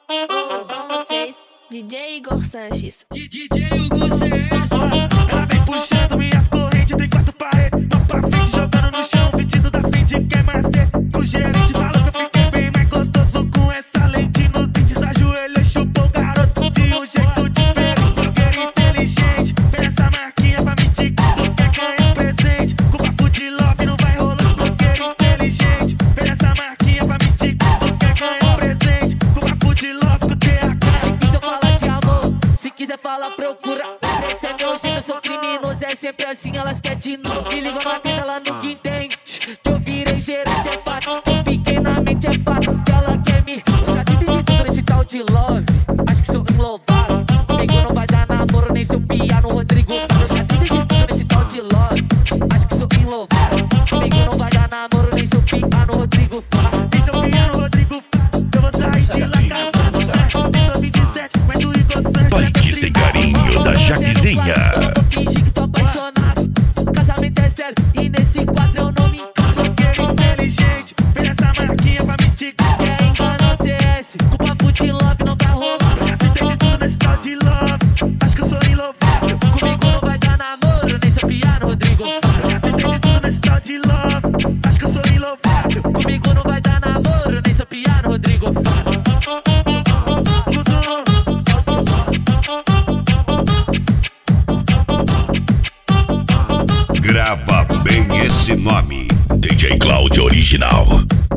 Com vocês, DJ Igor Sanches. DJ Hugo CS. Ela vem puxando minhas correntes entre quatro paredes. Mão pra frente, jogando no chão, pedindo da frente, quer mais ter. O gerente falou que eu fiquei bem mais gostoso com essa lente nos dentes. Ajoelhou e chupou o garoto de um jeito diferente. Blogueiro inteligente, fez essa marquinha pra me esticar. Tu quer ganhar presente, com papo de love não vai rolar. Blogueiro inteligente, fez essa marquinha pra me esticar. Tu quer ganhar presente, com papo de love com TH. Difícil falar de amor, se quiser falar procura. Esse é meu jeito, eu sou criminoso, é sempre assim, elas querem de novo. Me ligam na tenda, ela nunca entende que eu virei gerente, é fato. Que eu fiquei na mente, é fato. Que ela quer me... Eu já tentei de tudo nesse tal de love. Acho que sou enlouvável. Comigo não vai dar namoro, nem seu piano, Rodrigo. Eu já tentei de tudo nesse tal de love. Acho que sou enlouvável. Comigo não vai dar namoro, nem seu piano, Rodrigo. Nem seu piano, Rodrigo. Eu vou sair de lá casado, certo? Tô 27, mas o Igor Sanches. Toque sem carinho da Jaquezinha. Fingi que tô apaixonado. Casamento é sério e nesse quadro eu não me encaixo. Blogueiro inteligente, fez essa marquinha pra me esticar. Quer enganar o CS, com papo de love não vai rolar. Já tentei de tudo nesse tal de love. Acho que eu sou enlouvável. Comigo não vai dar namoro, nem seu piano, Rodrigo. Já tentei de tudo nesse tal de love. Acho que eu sou enlouvável. Comigo não vai dar namoro, nem seu piano, Rodrigo. Grava bem esse nome. DJ Cláudio Original.